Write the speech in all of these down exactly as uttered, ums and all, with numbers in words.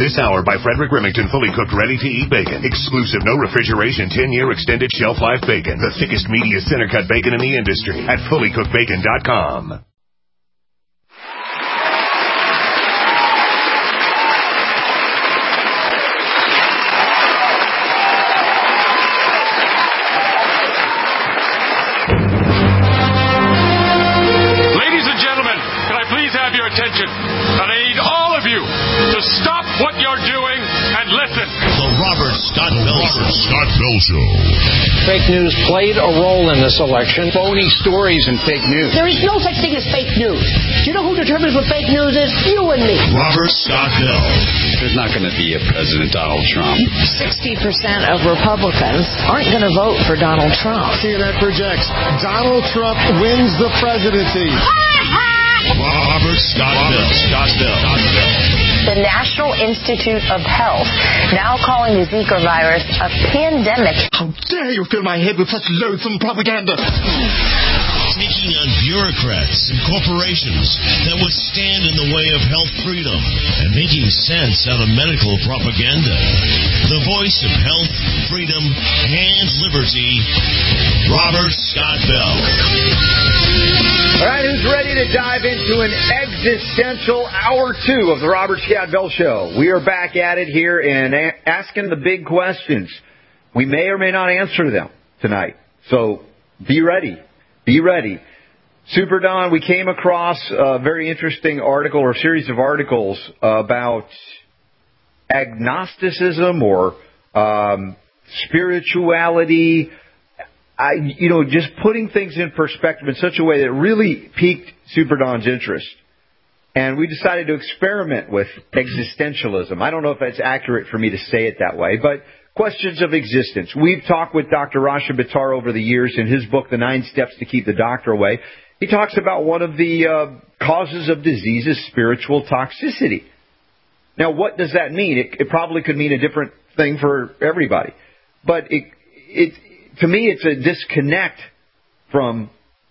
This hour by Frederick Remington, fully cooked, ready-to-eat bacon. Exclusive, no refrigeration, ten-year extended shelf life bacon. The thickest, meatiest center-cut bacon in the industry at fully cooked bacon dot com. Attention, and I need all of you to stop what you're doing and listen. The Robert Scott Bell Show. Scott Bell Show. Fake news played a role in this election. Phony stories and fake news. There is no such thing as fake news. Do you know who determines what fake news is? You and me. Robert Scott Bell. There's not going to be a President Donald Trump. sixty percent of Republicans aren't going to vote for Donald Trump. C N N projects Donald Trump wins the presidency. Robert Scott Bell. Scott Bell. The National Institute of Health now calling the Zika virus a pandemic. How dare you fill my head with such loathsome propaganda? Taking on bureaucrats and corporations that would stand in the way of health freedom and making sense out of medical propaganda. The voice of health, freedom, and liberty, Robert Scott Bell. All right, who's ready to dive into an existential hour two of the Robert Scott Bell Show? We are back at it here and a- asking the big questions. We may or may not answer them tonight, so be ready. Be ready. Super Don, we came across a very interesting article or series of articles about agnosticism or um, spirituality. I, you know, just putting things in perspective in such a way that really piqued Super Don's interest. And we decided to experiment with existentialism. I don't know if that's accurate for me to say it that way, but questions of existence. We've talked with Doctor Rasha Buttar over the years in his book, The Nine Steps to Keep the Doctor Away. He talks about one of the uh, causes of disease is spiritual toxicity. Now, what does that mean? It, it probably could mean a different thing for everybody. But it, it, to me, it's a disconnect from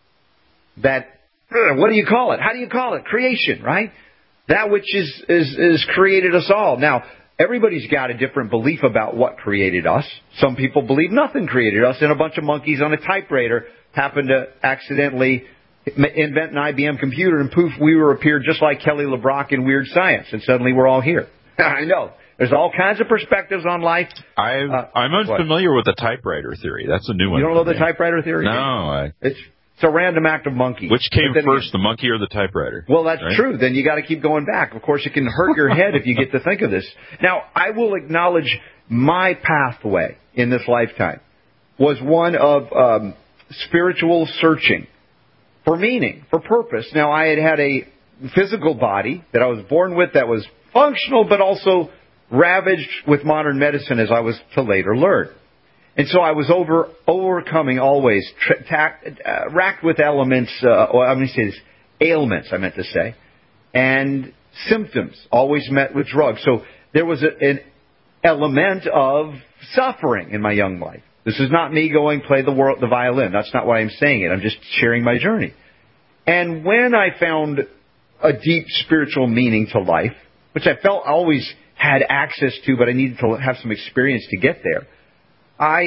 that, what do you call it? How do you call it? Creation, right? That which is, is, is created us all. Now, everybody's got a different belief about what created us. Some people believe nothing created us, and a bunch of monkeys on a typewriter happened to accidentally invent an I B M computer, and poof, we were appeared just like Kelly LeBrock in Weird Science, and suddenly we're all here. I know. There's all kinds of perspectives on life. I, uh, I'm unfamiliar what? with the typewriter theory. That's a new one. You don't know the me. typewriter theory? No. I... It's it's a random act of monkeys. Which came first, the monkey or the typewriter? Well, that's right? true. Then you got to keep going back. Of course, it can hurt your head if you get to think of this. Now, I will acknowledge my pathway in this lifetime was one of um, spiritual searching for meaning, for purpose. Now, I had had a physical body that I was born with that was functional, but also ravaged with modern medicine, as I was to later learn. And so I was over overcoming always, tra- ta- uh, racked with elements, uh, or I'm going to say this, ailments, I meant to say, and symptoms, always met with drugs. So there was a, an element of suffering in my young life. This is not me going play the, world, the violin. That's not why I'm saying it. I'm just sharing my journey. And when I found a deep spiritual meaning to life, which I felt I always had access to, but I needed to have some experience to get there, I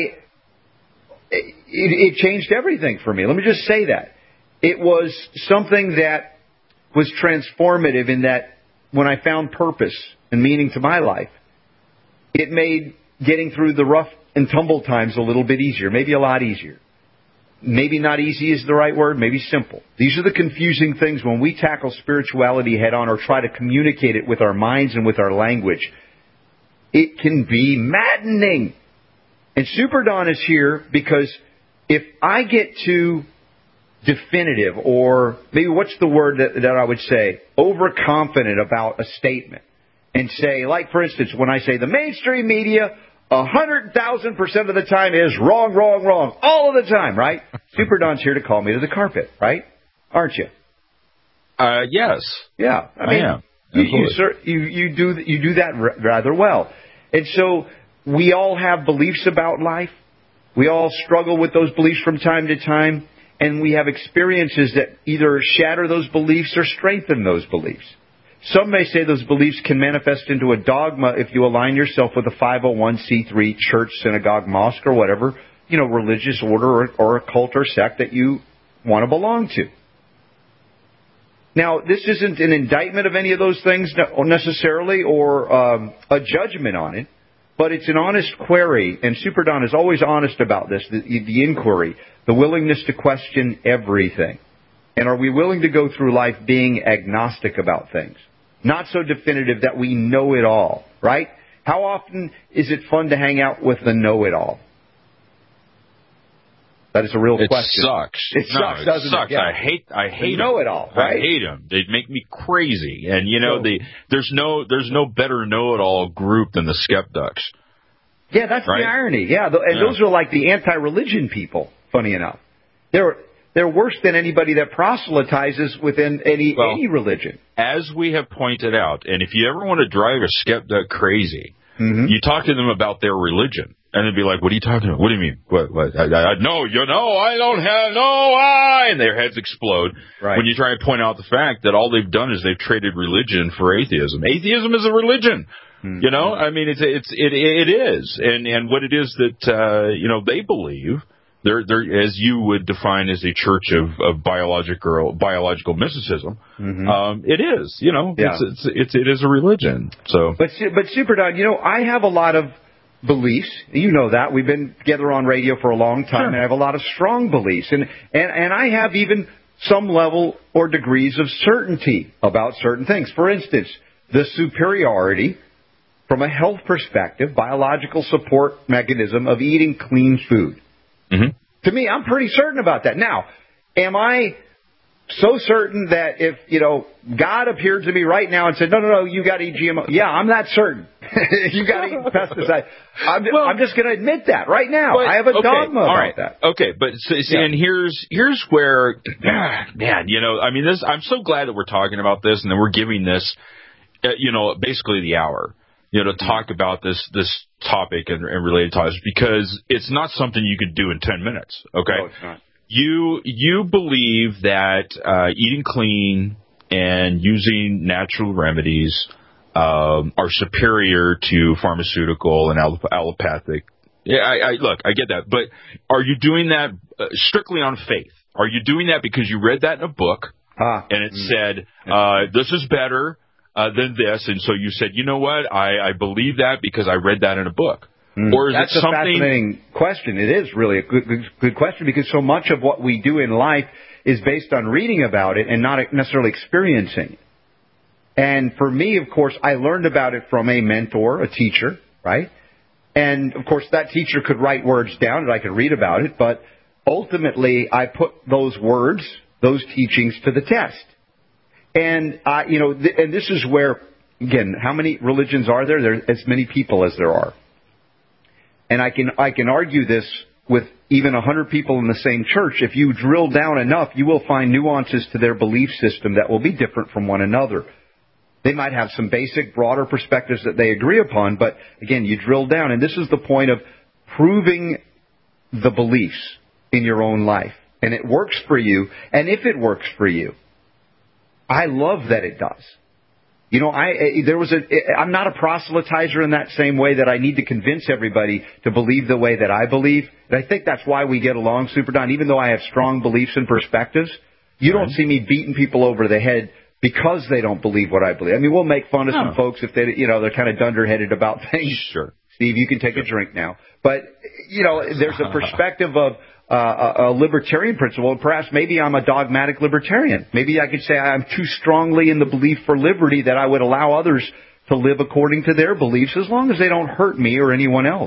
it, it changed everything for me. Let me just say that. It was something that was transformative in that when I found purpose and meaning to my life, it made getting through the rough and tumble times a little bit easier, maybe a lot easier. Maybe not easy is the right word, maybe simple. These are the confusing things when we tackle spirituality head on or try to communicate it with our minds and with our language. It can be maddening. And Super Don is here because if I get too definitive, or maybe what's the word that, that I would say, overconfident about a statement, and say, like, for instance, when I say the mainstream media, one hundred thousand percent of the time is wrong, wrong, wrong, all of the time, right? Super Don's here to call me to the carpet, right? Aren't you? Uh, yes. Yeah. I, I mean, am. You, you, sir, you, you, do, you do that r- rather well. And so we all have beliefs about life. We all struggle with those beliefs from time to time. And we have experiences that either shatter those beliefs or strengthen those beliefs. Some may say those beliefs can manifest into a dogma if you align yourself with a five oh one c three church, synagogue, mosque, or whatever, you know, religious order or, or a cult or sect that you want to belong to. Now, this isn't an indictment of any of those things necessarily or um, a judgment on it, but it's an honest query, and Super Don is always honest about this, the, the inquiry, the willingness to question everything. And are we willing to go through life being agnostic about things? Not so definitive that we know it all, right? How often is it fun to hang out with the know-it-all? That is a real it question. Sucks. It no, sucks, it doesn't sucks. it? Yeah. I hate. I hate know it all. Right? I hate them. They make me crazy. And you know, so, the there's no there's no better know-it-all group than the skeptics. Yeah, that's right? the irony. Yeah, and yeah. those are like the anti-religion people. Funny enough, they're they're worse than anybody that proselytizes within any well, any religion. As we have pointed out, and if you ever want to drive a skeptic crazy, mm-hmm. you talk to them about their religion. And they'd be like, what are you talking about? What do you mean? What? what? I, I, no, you know, I don't have, no, I, and their heads explode right. when you try to point out the fact that all they've done is they've traded religion for atheism. Atheism is a religion. Mm-hmm. You know, I mean, it's, it's, it, it is. And, and what it is that, uh, you know, they believe, they're, they're, as you would define as a church of, of biological, biological mysticism, mm-hmm. um, it is, you know, yeah. it's, it's, it's, it is a religion. So, but, but Super Don, you know, I have a lot of beliefs. You know that. We've been together on radio for a long time, sure. and I have a lot of strong beliefs. And, and, and I have even some level or degrees of certainty about certain things. For instance, the superiority, from a health perspective, biological support mechanism of eating clean food. Mm-hmm. To me, I'm pretty certain about that. Now, am I so certain that if, you know, God appeared to me right now and said, no, no, no, you got to eat G M O. Yeah, I'm that certain. You got to eat pesticides. I'm, well, I'm just going to admit that right now. But, I have a okay, dogma all about right. that. Okay, but see, yeah. and here's here's where, man, you know, I mean, this. I'm so glad that we're talking about this and that we're giving this, uh, you know, basically the hour, you know, to talk about this this topic and, and related topics, because it's not something you could do in ten minutes. Okay. No, it's not. You you believe that uh, eating clean and using natural remedies um, are superior to pharmaceutical and allop- allopathic. Yeah, I, I, look, I get that, but are you doing that uh, strictly on faith? Are you doing that because you read that in a book ah, and it mm, said uh, this is better uh, than this, and so you said, you know what, I, I believe that because I read that in a book? Mm. Or is That's it something? a fascinating question. It is really a good, good, good question, because so much of what we do in life is based on reading about it and not necessarily experiencing it. And for me, of course, I learned about it from a mentor, a teacher, right? And, of course, that teacher could write words down and I could read about it, but ultimately I put those words, those teachings to the test. And, uh, you know, th- and this is where, again, how many religions are there? There are as many people as there are. And I can I can argue this with even a hundred people in the same church. If you drill down enough, you will find nuances to their belief system that will be different from one another. They might have some basic, broader perspectives that they agree upon, but again, you drill down, and this is the point of proving the beliefs in your own life. And it works for you, and if it works for you, I love that it does. You know, I there was a. I'm not a proselytizer in that same way that I need to convince everybody to believe the way that I believe. And I think that's why we get along, Super Don. Even though I have strong beliefs and perspectives, you don't see me beating people over the head because they don't believe what I believe. I mean, we'll make fun of no. some folks if they, you know, they're kind of dunderheaded about things. Sure. Steve, you can take a drink now. But, you know, there's a perspective of uh, a, a libertarian principle. And perhaps maybe I'm a dogmatic libertarian. Maybe I could say I'm too strongly in the belief for liberty that I would allow others to live according to their beliefs as long as they don't hurt me or anyone else.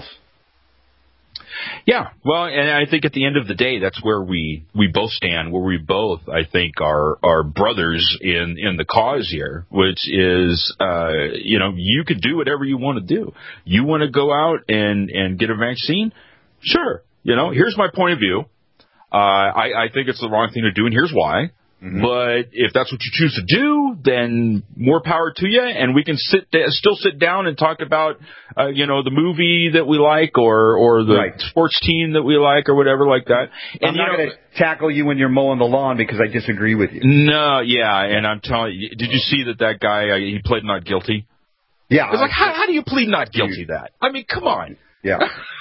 Yeah, well, and I think at the end of the day, that's where we, we both stand, where we both, I think, are are brothers in, in the cause here, which is, uh, you know, you could do whatever you want to do. You want to go out and, and get a vaccine? Sure. You know, here's my point of view. Uh, I, I think it's the wrong thing to do, and here's why. Mm-hmm. But if that's what you choose to do, then more power to you, and we can sit still sit down and talk about, uh, you know, the movie that we like, or or the right. sports team that we like, or whatever like that. And, I'm not going to tackle you when you're mowing the lawn because I disagree with you. No, yeah, and I'm telling you, did you see that that guy, uh, he pled not guilty? Yeah. It's like, how, how do you plead not guilty to that? I mean, come on. Yeah.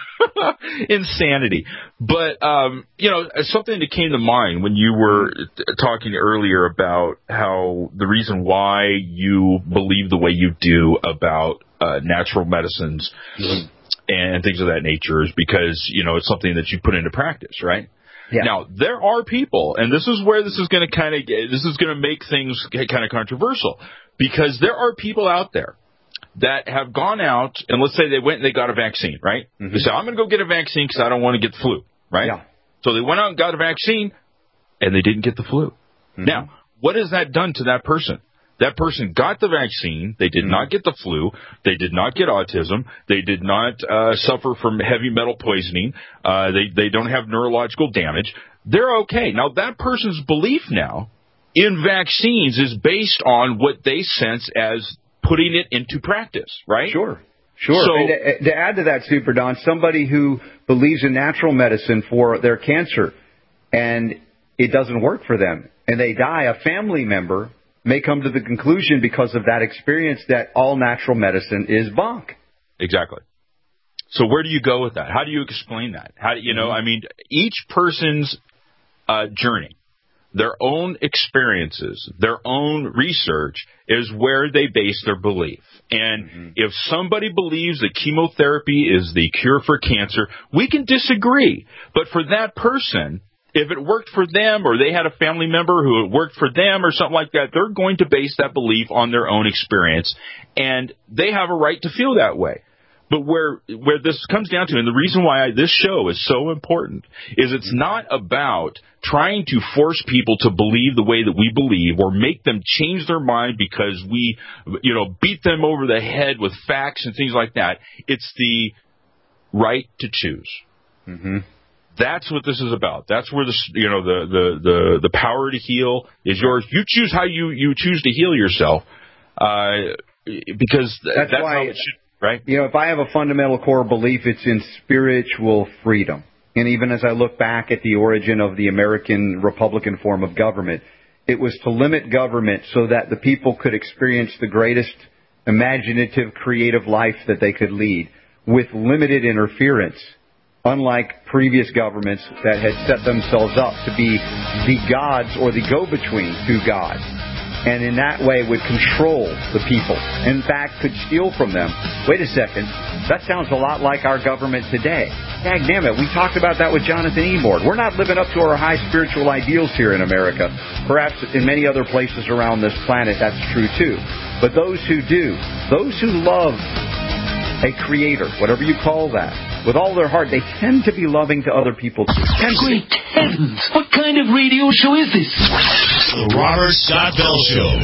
Insanity. But, um, you know, something that came to mind when you were t- talking earlier about how the reason why you believe the way you do about uh, natural medicines mm-hmm. and things of that nature is because, you know, it's something that you put into practice, right? Yeah. Now, there are people, and this is where this is going to kind of, this is going to make things kind of controversial, because there are people out there that have gone out, and let's say they went and they got a vaccine, right? Mm-hmm. They say, I'm going to go get a vaccine because I don't want to get the flu, right? Yeah. So they went out and got a vaccine, and they didn't get the flu. Mm-hmm. Now, what has that done to that person? That person got the vaccine, they did mm-hmm. not get the flu, they did not get autism, they did not uh, suffer from heavy metal poisoning, uh, they, they don't have neurological damage. They're okay. Now, that person's belief now in vaccines is based on what they sense as putting it into practice, right? Sure, sure. So, and to, to add to that, Super Don, somebody who believes in natural medicine for their cancer and it doesn't work for them and they die, a family member may come to the conclusion because of that experience that all natural medicine is bunk. Exactly. So where do you go with that? How do you explain that? How do you know? I mean, each person's uh, journey, their own experiences, their own research is where they base their belief. And mm-hmm. if somebody believes that chemotherapy is the cure for cancer, we can disagree. But for that person, if it worked for them or they had a family member who it worked for them or something like that, they're going to base that belief on their own experience. And they have a right to feel that way. But where where this comes down to, and the reason why I, this show is so important, is it's not about trying to force people to believe the way that we believe or make them change their mind because we, you know, beat them over the head with facts and things like that. It's the right to choose. Mm-hmm. That's what this is about. That's where the you know the the the, the power to heal is yours. You choose how you, you choose to heal yourself, uh, because th- that's, that's why, how it should. Right. You know, if I have a fundamental core belief, it's in spiritual freedom. And even as I look back at the origin of the American Republican form of government, it was to limit government so that the people could experience the greatest imaginative, creative life that they could lead with limited interference, unlike previous governments that had set themselves up to be the gods or the go-between to God. And in that way would control the people. In fact, could steal from them. Wait a second. That sounds a lot like our government today. Dagnammit, we talked about that with Jonathan Emord. We're not living up to our high spiritual ideals here in America. Perhaps in many other places around this planet that's true too. But those who do, those who love a creator, whatever you call that, with all their heart, they tend to be loving to other people. Great heavens! What kind of radio show is this? The Robert Scott Bell Show.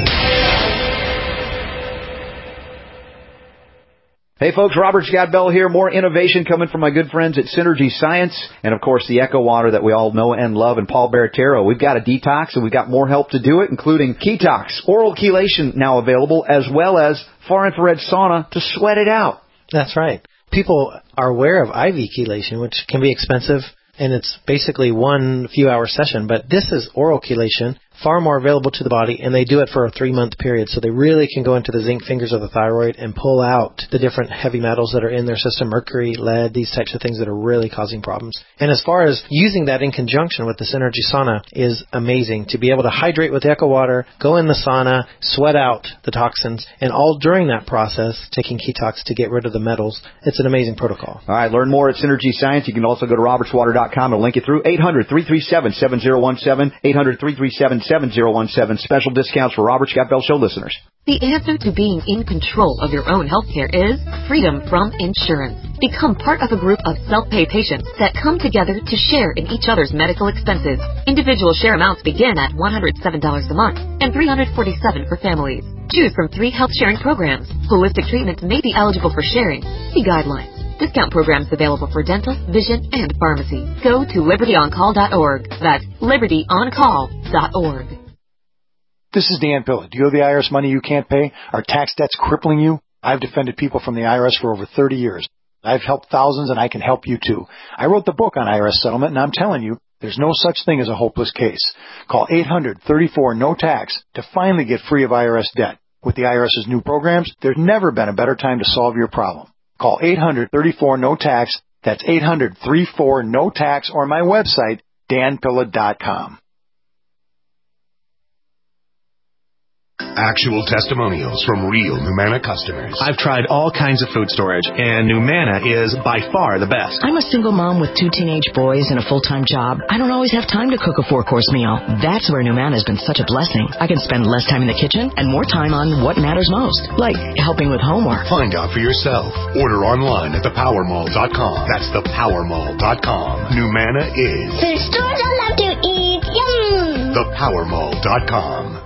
Hey folks, Robert Scott Bell here. More innovation coming from my good friends at Synergy Science. And of course, the Echo Water that we all know and love, and Paul Baratero. We've got a detox and we've got more help to do it, including Ketox, oral chelation now available, as well as far infrared sauna to sweat it out. That's right. People are aware of I V chelation, which can be expensive, and it's basically one few-hour session. But this is oral chelation, far more available to the body, and they do it for a three-month period. So they really can go into the zinc fingers of the thyroid and pull out the different heavy metals that are in their system, mercury, lead, these types of things that are really causing problems. And as far as using that in conjunction with the Synergy Sauna is amazing. To be able to hydrate with Echo Water, go in the sauna, sweat out the toxins, and all during that process, taking Ketox to get rid of the metals. It's an amazing protocol. All right, learn more at Synergy Science. You can also go to roberts water dot com and link it through eight hundred, three three seven, seven zero one seven, eight hundred, three three seven, seven zero one seven. Special discounts for Robert Scott Bell Show listeners. The answer to being in control of your own health care is freedom from insurance. Become part of a group of self-pay patients that come together to share in each other's medical expenses. Individual share amounts begin at one hundred seven dollars a month and three hundred forty-seven dollars for families. Choose from three health sharing programs. Holistic treatments may be eligible for sharing. See guidelines. Discount programs available for dental, vision, and pharmacy. Go to liberty on call dot org. That's liberty on call dot org. This is Dan Pilla. Do you owe the I R S money you can't pay? Are tax debts crippling you? I've defended people from the I R S for over thirty years. I've helped thousands, and I can help you too. I wrote the book on I R S settlement, and I'm telling you, there's no such thing as a hopeless case. Call eight hundred, thirty-four, no tax to finally get free of I R S debt. With the IRS's new programs, there's never been a better time to solve your problem. Call eight hundred, thirty-four, no tax. That's eight hundred, thirty-four, no tax, or my website, dan pilla dot com. Actual testimonials from real Numanna customers. I've tried all kinds of food storage, and Numanna is by far the best. I'm a single mom with two teenage boys and a full-time job. I don't always have time to cook a four-course meal. That's where Numanna has been such a blessing. I can spend less time in the kitchen and more time on what matters most, like helping with homework. Find out for yourself. Order online at the power mall dot com. That's the power mall dot com. Numanna is the stores I love to eat. Yum! the power mall dot com.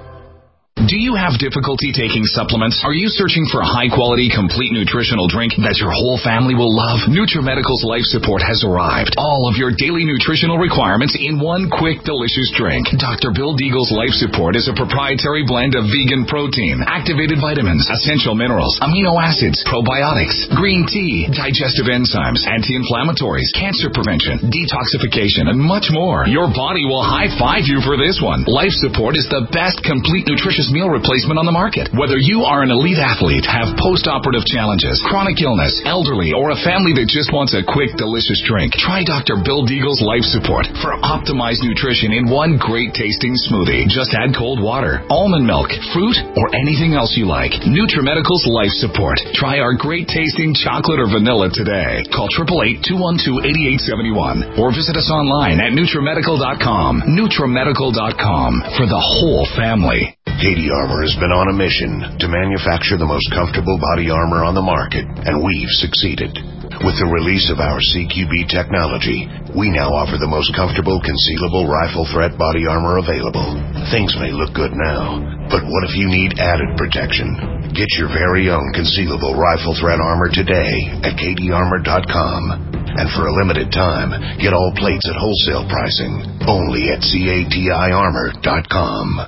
Do you have difficulty taking supplements? Are you searching for a high-quality, complete nutritional drink that your whole family will love? NutriMedical's Life Support has arrived. All of your daily nutritional requirements in one quick, delicious drink. Doctor Bill Deagle's Life Support is a proprietary blend of vegan protein, activated vitamins, essential minerals, amino acids, probiotics, green tea, digestive enzymes, anti-inflammatories, cancer prevention, detoxification, and much more. Your body will high-five you for this one. Life Support is the best complete nutritious meal replacement on the market. Whether you are an elite athlete, have post-operative challenges, chronic illness, elderly, or a family that just wants a quick, delicious drink, try Doctor Bill Deagle's Life Support for optimized nutrition in one great-tasting smoothie. Just add cold water, almond milk, fruit, or anything else you like. NutriMedical's Life Support. Try our great-tasting chocolate or vanilla today. Call eight eight eight, two one two, eight eight seven one or visit us online at NutriMedical dot com. NutriMedical dot com for the whole family. Katie Armor has been on a mission to manufacture the most comfortable body armor on the market, and we've succeeded. With the release of our C Q B technology, we now offer the most comfortable concealable rifle threat body armor available. Things may look good now, but what if you need added protection? Get your very own concealable rifle threat armor today at katie armor dot com. And for a limited time, get all plates at wholesale pricing only at cati armor dot com.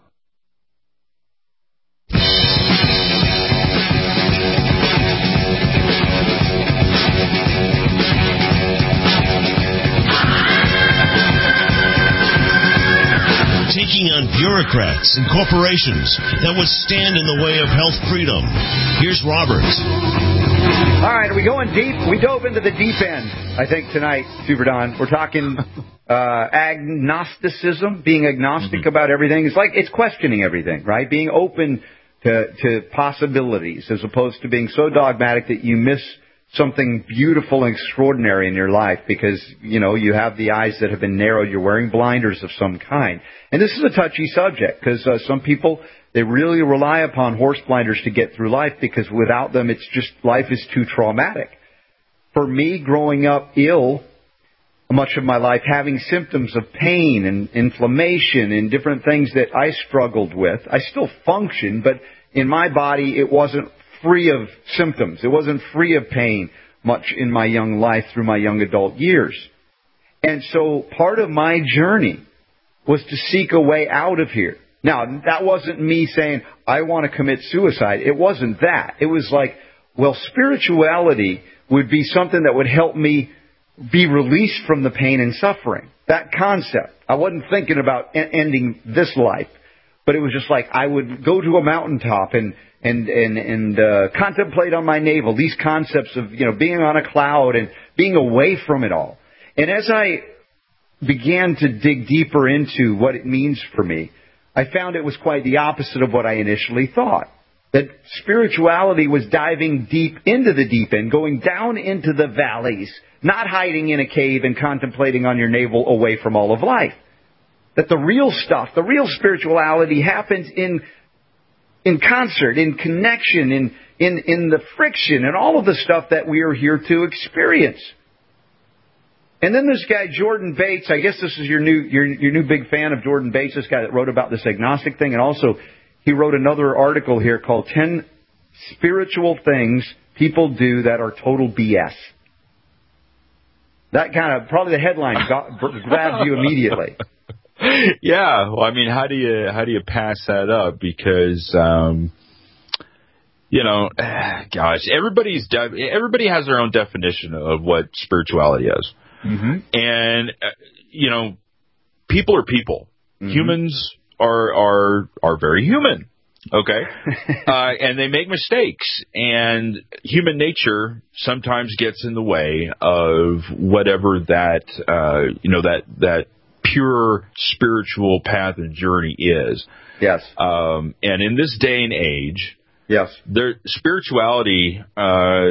Taking on bureaucrats and corporations that would stand in the way of health freedom. Here's Robert. All right, are we going deep? We dove into the deep end, I think, tonight, Super Don. We're talking uh, agnosticism, being agnostic mm-hmm. about everything. It's like it's questioning everything, right? Being open to, to possibilities as opposed to being so dogmatic that you miss something beautiful and extraordinary in your life because, you know, you have the eyes that have been narrowed. You're wearing blinders of some kind. And this is a touchy subject because uh, some people, they really rely upon horse blinders to get through life because without them, it's just life is too traumatic. For me, growing up ill, much of my life, having symptoms of pain and inflammation and different things that I struggled with, I still function, but in my body, it wasn't free of symptoms. It wasn't free of pain much in my young life through my young adult years. And so part of my journey was to seek a way out of here. Now, that wasn't me saying, I want to commit suicide. It wasn't that. It was like, well, spirituality would be something that would help me be released from the pain and suffering. That concept. I wasn't thinking about ending this life. But it was just like I would go to a mountaintop and and and and uh, contemplate on my navel these concepts of, you know, being on a cloud and being away from it all. And as I began to dig deeper into what it means for me, I found it was quite the opposite of what I initially thought. That spirituality was diving deep into the deep end, going down into the valleys, not hiding in a cave and contemplating on your navel away from all of life. That the real stuff, the real spirituality happens in in concert, in connection, in, in, in the friction, and all of the stuff that we are here to experience. And then this guy, Jordan Bates, I guess this is your new your, your new big fan of Jordan Bates, this guy that wrote about this agnostic thing. And also, he wrote another article here called ten Spiritual Things People Do That Are Total B S. That kind of, probably the headline got, grabbed you immediately. Yeah, well, I mean, how do you how do you pass that up? Because um, you know, gosh, everybody's de- everybody has their own definition of what spirituality is, mm-hmm. and uh, you know, people are people. Mm-hmm. Humans are are are very human. Okay, uh, and they make mistakes, and human nature sometimes gets in the way of whatever that uh, you know that that pure spiritual path and journey is. Yes. Um, and in this day and age, yes, there spirituality, uh,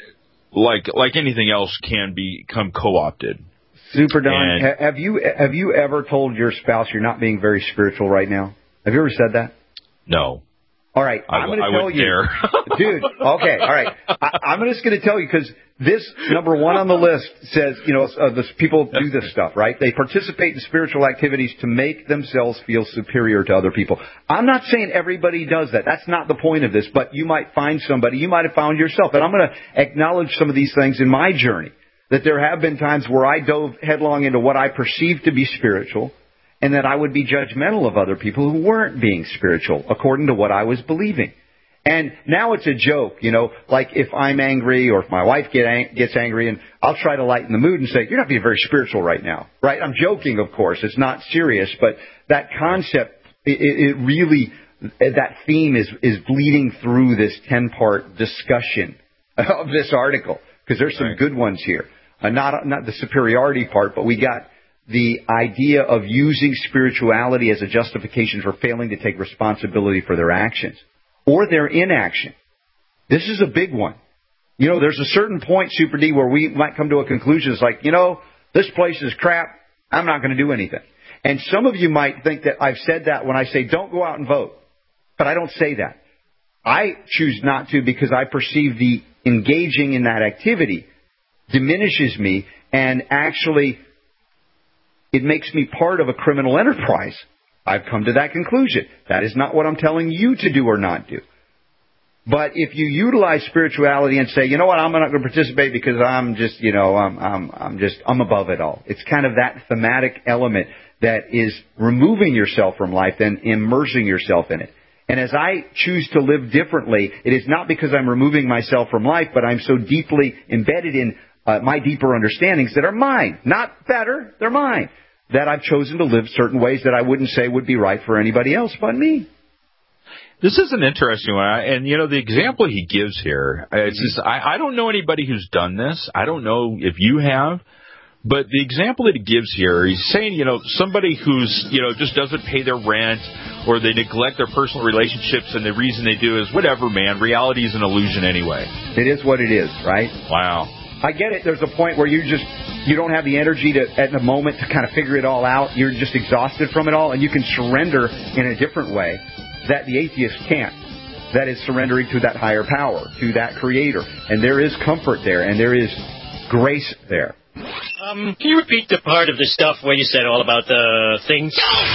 like like anything else, can become co-opted. Super Don, and, have you have you ever told your spouse you're not being very spiritual right now? Have you ever said that? No. All right, I, I'm going to I tell you, dare. dude. Okay, all right. I, I'm just going to tell you because this number one on the list says, you know, uh, this, people do this stuff, right? They participate in spiritual activities to make themselves feel superior to other people. I'm not saying everybody does that. That's not the point of this. But you might find somebody, you might have found yourself, and I'm going to acknowledge some of these things in my journey. That there have been times where I dove headlong into what I perceived to be spiritual, and that I would be judgmental of other people who weren't being spiritual according to what I was believing. And now it's a joke, you know, like if I'm angry or if my wife get ang- gets angry, and I'll try to lighten the mood and say, you're not being very spiritual right now, right? I'm joking, of course. It's not serious, but that concept, it, it really, that theme is, is bleeding through this ten-part discussion of this article, because there's some right. good ones here. Uh, not not the superiority part, but we got the idea of using spirituality as a justification for failing to take responsibility for their actions or their inaction. This is a big one. You know, there's a certain point, Super D, where we might come to a conclusion. It's like, you know, this place is crap. I'm not going to do anything. And some of you might think that I've said that when I say don't go out and vote. But I don't say that. I choose not to because I perceive the engaging in that activity diminishes me, and actually it makes me part of a criminal enterprise. I've come to that conclusion. That is not what I'm telling you to do or not do. But if you utilize spirituality and say, you know what, I'm not going to participate because I'm just, you know, I'm, I'm, I'm just, I'm above it all. It's kind of that thematic element that is removing yourself from life and immersing yourself in it. And as I choose to live differently, it is not because I'm removing myself from life, but I'm so deeply embedded in uh, my deeper understandings that are mine. Not better, they're mine. That I've chosen to live certain ways that I wouldn't say would be right for anybody else but me. This is an interesting one. And, you know, the example he gives here, it's just, I, I don't know anybody who's done this. I don't know if you have. But the example that he gives here, he's saying, you know, somebody who's, you know, just doesn't pay their rent or they neglect their personal relationships, and the reason they do is whatever, man. Reality is an illusion anyway. It is what it is, right? Wow. I get it. There's a point where you just, you don't have the energy to, at the moment, to kind of figure it all out. You're just exhausted from it all, and you can surrender in a different way that the atheist can't. That is surrendering to that higher power, to that creator. And there is comfort there, and there is grace there. Um, can you repeat the part of the stuff where you said all about the things?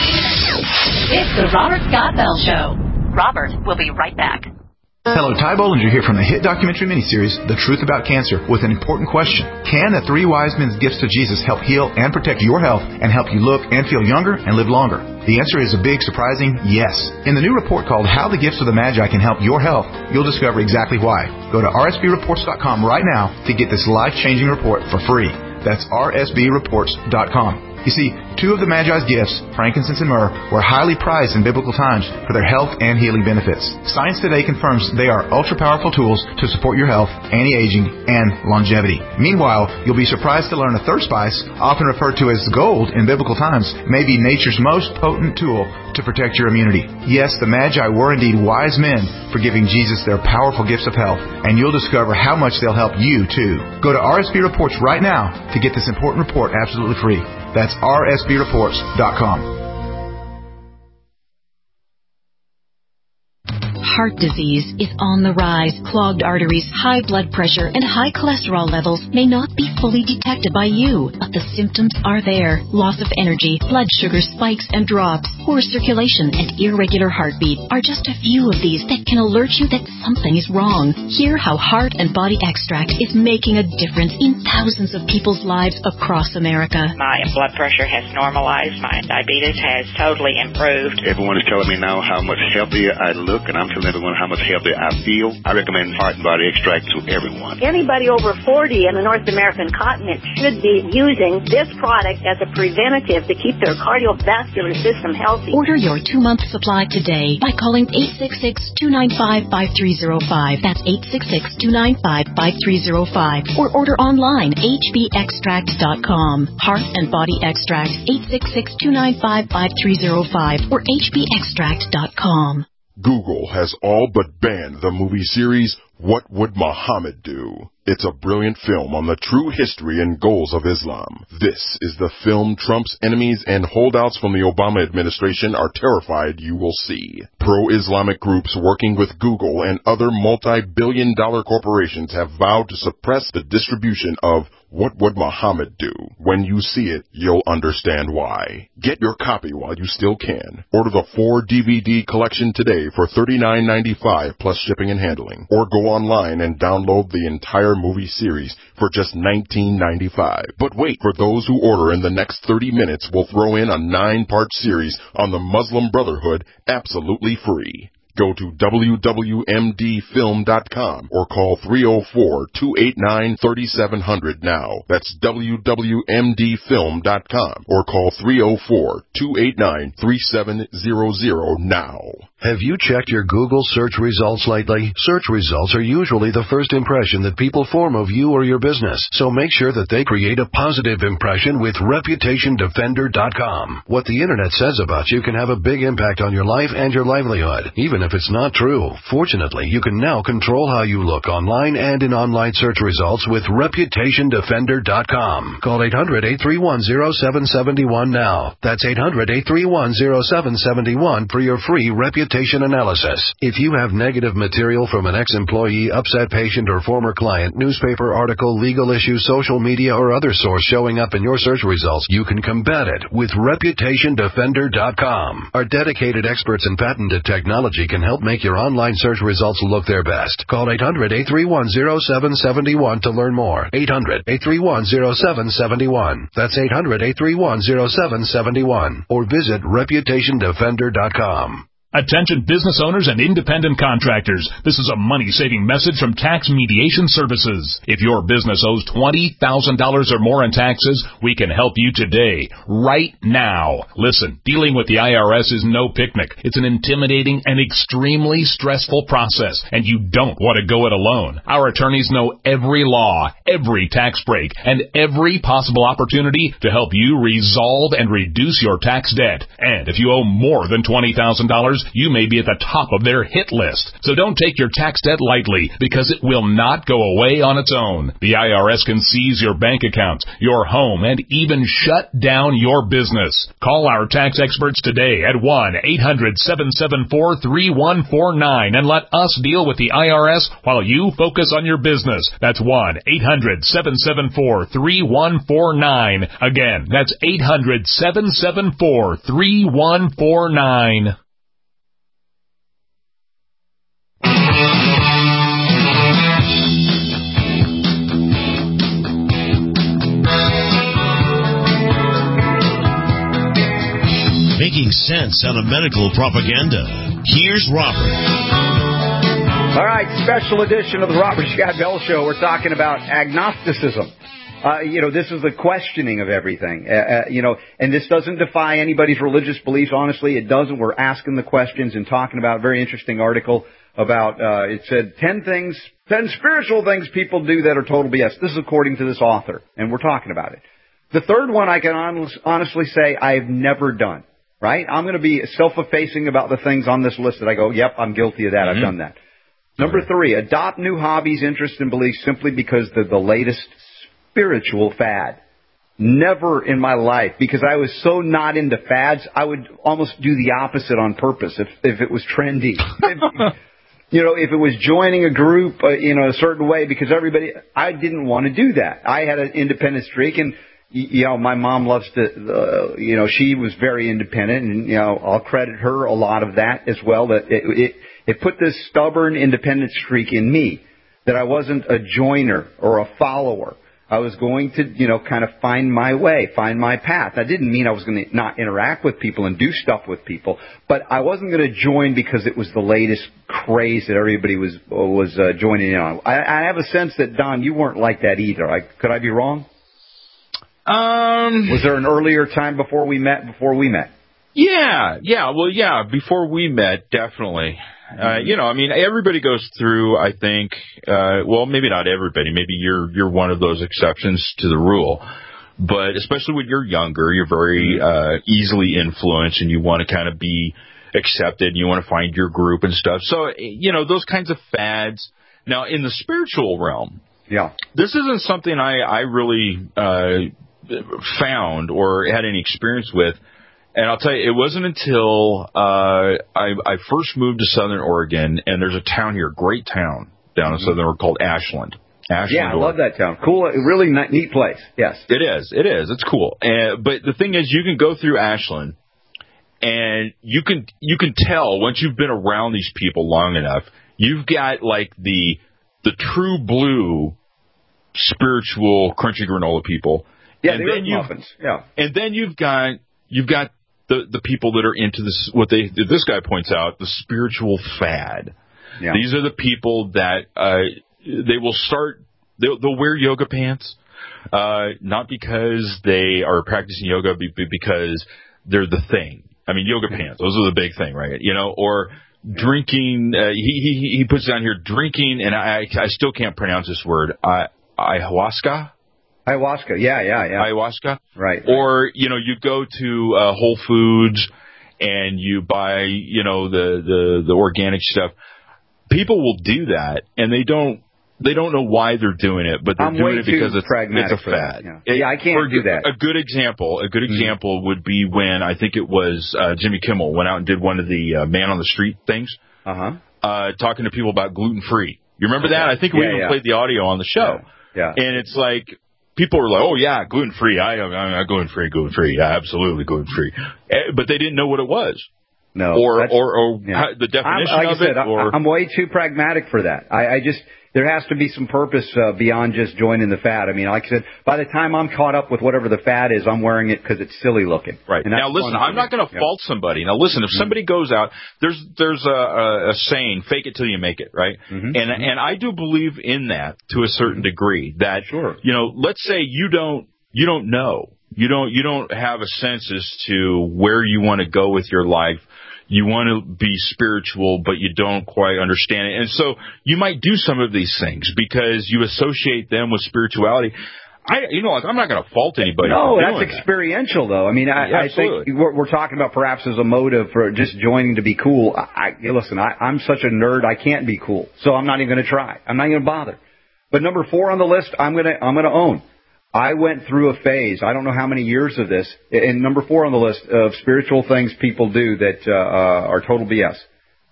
It's the Robert Scott Bell Show. Robert will be right back. Hello, Ty Bollinger here from the hit documentary miniseries, The Truth About Cancer, with an important question. Can the three wise men's gifts to Jesus help heal and protect your health and help you look and feel younger and live longer? The answer is a big, surprising yes. In the new report called How the Gifts of the Magi Can Help Your Health, you'll discover exactly why. Go to R S B reports dot com right now to get this life-changing report for free. That's R S B reports dot com. You see, two of the Magi's gifts, frankincense and myrrh, were highly prized in biblical times for their health and healing benefits. Science today confirms they are ultra-powerful tools to support your health, anti-aging, and longevity. Meanwhile, you'll be surprised to learn a third spice, often referred to as gold in biblical times, may be nature's most potent tool to protect your immunity. Yes, the Magi were indeed wise men for giving Jesus their powerful gifts of health, and you'll discover how much they'll help you, too. Go to R S B Reports right now to get this important report absolutely free. That's R S B reports dot com. Heart disease is on the rise. Clogged arteries, high blood pressure, and high cholesterol levels may not be fully detected by you, but the symptoms are there. Loss of energy, blood sugar spikes and drops, poor circulation, and irregular heartbeat are just a few of these that can alert you that something is wrong. Hear how Heart and Body Extract is making a difference in thousands of people's lives across America. My blood pressure has normalized. My diabetes has totally improved. Everyone is telling me now how much healthier I look, and I'm telling everyone how much healthier I feel. I recommend Heart and Body Extract to everyone. Anybody over forty in the North American continent should be using this product as a preventative to keep their cardiovascular system healthy. Order your two-month supply today by calling eight six six, two nine five, five three zero five. That's eight six six, two nine five, five three zero five. Or order online, h b extract dot com. Heart and Body Extract, eight six six, two nine five, five three zero five or h b extract dot com. Google has all but banned the movie series What Would Muhammad Do? It's a brilliant film on the true history and goals of Islam. This is the film Trump's enemies and holdouts from the Obama administration are terrified you will see. Pro-Islamic groups working with Google and other multi-billion dollar corporations have vowed to suppress the distribution of What Would Muhammad Do? When you see it, you'll understand why. Get your copy while you still can. Order the four D V D collection today for thirty-nine ninety-five plus shipping and handling. Or go online and download the entire movie series for just nineteen ninety-five. But wait, for those who order in the next thirty minutes, we'll throw in a nine-part series on the Muslim Brotherhood absolutely free. Go to w w m d film dot com or call three oh four, two eight nine, three seven zero zero now. That's w w m d film dot com or call three oh four, two eight nine, three seven zero zero now. Have you checked your Google search results lately? Search results are usually the first impression that people form of you or your business, so make sure that they create a positive impression with reputation defender dot com. What the internet says about you can have a big impact on your life and your livelihood, even if it's not true. Fortunately, you can now control how you look online and in online search results with reputation defender dot com. Call eight hundred, eight three one, zero seven seven one now. That's eight hundred, eight three one, zero seven seven one for your free reputation analysis. If you have negative material from an ex-employee, upset patient, or former client, newspaper article, legal issue, social media, or other source showing up in your search results, you can combat it with reputation defender dot com. Our dedicated experts in patented technology can help make your online search results look their best. Call eight hundred, eight three one, zero seven seven one to learn more. eight hundred, eight three one, zero seven seven one. That's eight hundred, eight three one, zero seven seven one. Or visit reputation defender dot com. Attention business owners and independent contractors. This is a money-saving message from Tax Mediation Services. If your business owes twenty thousand dollars or more in taxes, we can help you today, right now. Listen, dealing with the I R S is no picnic. It's an intimidating and extremely stressful process, and you don't want to go it alone. Our attorneys know every law, every tax break, and every possible opportunity to help you resolve and reduce your tax debt. And if you owe more than twenty thousand dollars, you may be at the top of their hit list. So don't take your tax debt lightly, because it will not go away on its own. The I R S can seize your bank accounts, your home, and even shut down your business. Call our tax experts today at one eight hundred, seven seven four, three one four nine and let us deal with the I R S while you focus on your business. That's one eight hundred, seven seven four, three one four nine. Again, that's eight hundred, seven seven four, three one four nine. Making sense out of medical propaganda. Here's Robert. All right, special edition of the Robert Scott Bell Show. We're talking about agnosticism. Uh, you know, this is the questioning of everything. Uh, uh, you know, and this doesn't defy anybody's religious beliefs. Honestly, it doesn't. We're asking the questions and talking about a very interesting article about, uh, it said ten things, ten spiritual things people do that are total B S. This is according to this author, and we're talking about it. The third one I can honest, honestly say I've never done. Right? I'm going to be self-effacing about the things on this list that I go, yep, I'm guilty of that. Mm-hmm. I've done that. Number three, adopt new hobbies, interests, and beliefs simply because they're the latest spiritual fad. Never in my life, because I was so not into fads, I would almost do the opposite on purpose if, if it was trendy. you know, if it was joining a group, uh, you know, a certain way, because everybody, I didn't want to do that. I had an independent streak, and, you know, my mom loves to, uh, you know, she was very independent, and, you know, I'll credit her a lot of that as well, that it, it, it put this stubborn independent streak in me, that I wasn't a joiner or a follower. I was going to, you know, kind of find my way, find my path. That didn't mean I was going to not interact with people and do stuff with people, but I wasn't going to join because it was the latest craze that everybody was was uh, joining in on. I, I have a sense that, Don, you weren't like that either. I, could I be wrong? Um, was there an earlier time before we met? Before we met? Yeah, yeah. Well, yeah. Before we met, definitely. Uh, you know, I mean, everybody goes through, I think, uh, well, maybe not everybody. Maybe you're you're one of those exceptions to the rule. But especially when you're younger, you're very uh, easily influenced, and you want to kind of be accepted, and you want to find your group and stuff. So, you know, those kinds of fads. Now, in the spiritual realm, yeah, this isn't something I, I really uh, found or had any experience with. And I'll tell you, it wasn't until uh, I, I first moved to Southern Oregon, and there's a town here, great town down in mm-hmm. Southern Oregon called Ashland. Ashland, yeah, I Oregon. love that town. Cool, really neat place. Yes, it is. It is. It's cool. And but the thing is, you can go through Ashland, and you can you can tell once you've been around these people long enough, you've got like the the true blue spiritual crunchy granola people. Yeah, and the then you muffins. Yeah, and then you've got you've got. The, the people that are into this, what they this guy points out, the spiritual fad. Yeah. These are the people that uh, they will start. They'll, they'll wear yoga pants, uh, not because they are practicing yoga, but because they're the thing. I mean, yoga pants; those are the big thing, right? You know, or drinking. Uh, he he he puts down here drinking, and I I still can't pronounce this word. I, ayahuasca. Ayahuasca, yeah, yeah, yeah. Ayahuasca. Right. right. Or, you know, you go to uh, Whole Foods and you buy, you know, the, the, the organic stuff. People will do that, and they don't they don't know why they're doing it, but they're I'm doing way it because too it's, pragmatic it's a for fad. That, yeah. yeah, I can't do that. A good example, a good example mm-hmm. would be when I think it was uh, Jimmy Kimmel went out and did one of the uh, Man on the Street things, uh-huh. uh, talking to people about gluten-free. You remember that? I think we yeah, even yeah. played the audio on the show. Yeah. yeah. And it's like, people were like, oh, yeah, gluten-free. I, I, I gluten-free, gluten-free. Yeah, absolutely gluten-free. But they didn't know what it was. No. Or, or, or yeah. how, the definition I'm, like of I said, it. Or, I'm way too pragmatic for that. I, I just, there has to be some purpose uh, beyond just joining the fad. I mean, like I said, by the time I'm caught up with whatever the fad is, I'm wearing it because it's silly looking. Right. Now, listen, I'm not going to fault yeah. somebody. Now, listen, if mm-hmm. somebody goes out, there's there's a, a, a saying, fake it till you make it, right? Mm-hmm. And mm-hmm. and I do believe in that to a certain degree. That, sure. you know, let's say you don't you don't know. You don't you don't have a sense as to where you want to go with your life. You want to be spiritual, but you don't quite understand it. And so you might do some of these things because you associate them with spirituality. I, you know, I'm not going to fault anybody. No, for that's doing experiential, that. though. I mean, I, yeah, I think what we're talking about perhaps as a motive for just joining to be cool. I, I listen, I, I'm such a nerd, I can't be cool, so I'm not even going to try. I'm not even going to bother. But number four on the list, I'm going to I'm going to own. I went through a phase, I don't know how many years of this, and number four on the list of spiritual things people do that uh, uh, are total B S.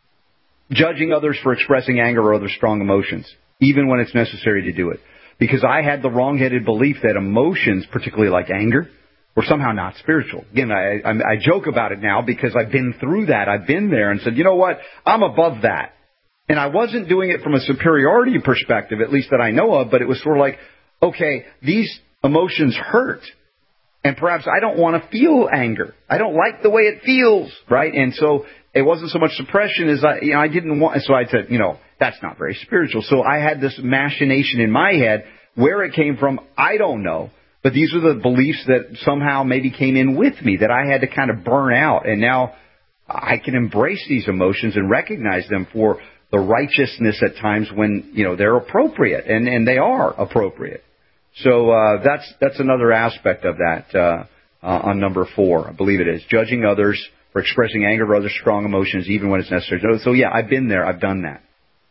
Judging others for expressing anger or other strong emotions, even when it's necessary to do it. Because I had the wrong-headed belief that emotions, particularly like anger, were somehow not spiritual. Again, I, I, I joke about it now because I've been through that. I've been there and said, you know what, I'm above that. And I wasn't doing it from a superiority perspective, at least that I know of, but it was sort of like, okay, these emotions hurt, and perhaps I don't want to feel anger. I don't like the way it feels, right? And so it wasn't so much suppression as I, you know, I didn't want. So I said, you know, that's not very spiritual. So I had this machination in my head. Where it came from, I don't know. But these are the beliefs that somehow maybe came in with me that I had to kind of burn out. And now I can embrace these emotions and recognize them for the righteousness at times when, you know, they're appropriate, and, and they are appropriate. So uh, that's that's another aspect of that uh, uh, on number four, I believe it is. Judging others for expressing anger or other strong emotions, even when it's necessary. So, so yeah, I've been there. I've done that.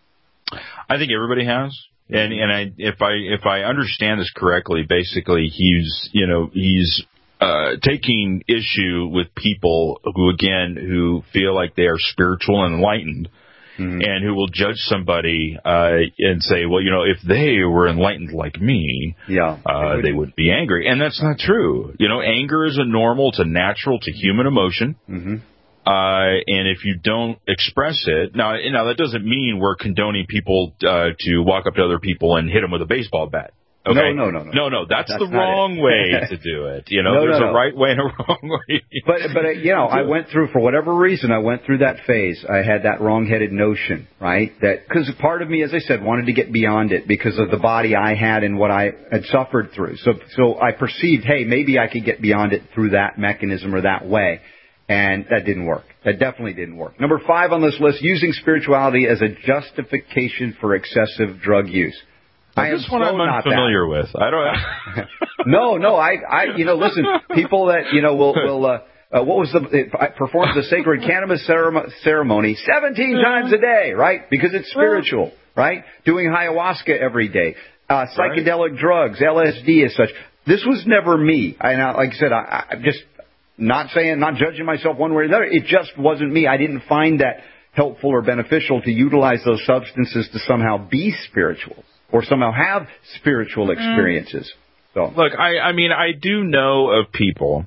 I think everybody has, and and I if I if I understand this correctly, basically he's you know he's uh, taking issue with people who again who feel like they are spiritual and enlightened, mm-hmm. and who will judge somebody uh, and say, well, you know, if they were enlightened like me, yeah, uh, would they would be angry. And that's not true. You know, anger is a normal, it's a natural, it's a human emotion. Mm-hmm. Uh, and if you don't express it, now, now that doesn't mean we're condoning people uh, to walk up to other people and hit them with a baseball bat. Okay? No, no, no, no. No, no, that's, that's the wrong it. way to do it. You know, no, there's no, a no. right way and a wrong way. But, but uh, you know, I went through, for whatever reason, I went through that phase. I had that wrong-headed notion, right? That, because part of me, as I said, wanted to get beyond it because of the body I had and what I had suffered through. So, so I perceived, hey, maybe I could get beyond it through that mechanism or that way. And that didn't work. That definitely didn't work. Number five on this list, using spirituality as a justification for excessive drug use. Now, I this am one so I'm not unfamiliar that. with. I don't. no, no. I, I, you know, listen. People that you know will, will. Uh, uh, what was the? It performs the sacred cannabis ceremony seventeen times a day, right? Because it's spiritual, right? Doing ayahuasca every day, uh, psychedelic right. drugs, L S D, as such. This was never me. I, like I said, I, I'm just. Not saying, not judging myself one way or the other. It just wasn't me. I didn't find that helpful or beneficial to utilize those substances to somehow be spiritual or somehow have spiritual experiences. So, look, I, I mean, I do know of people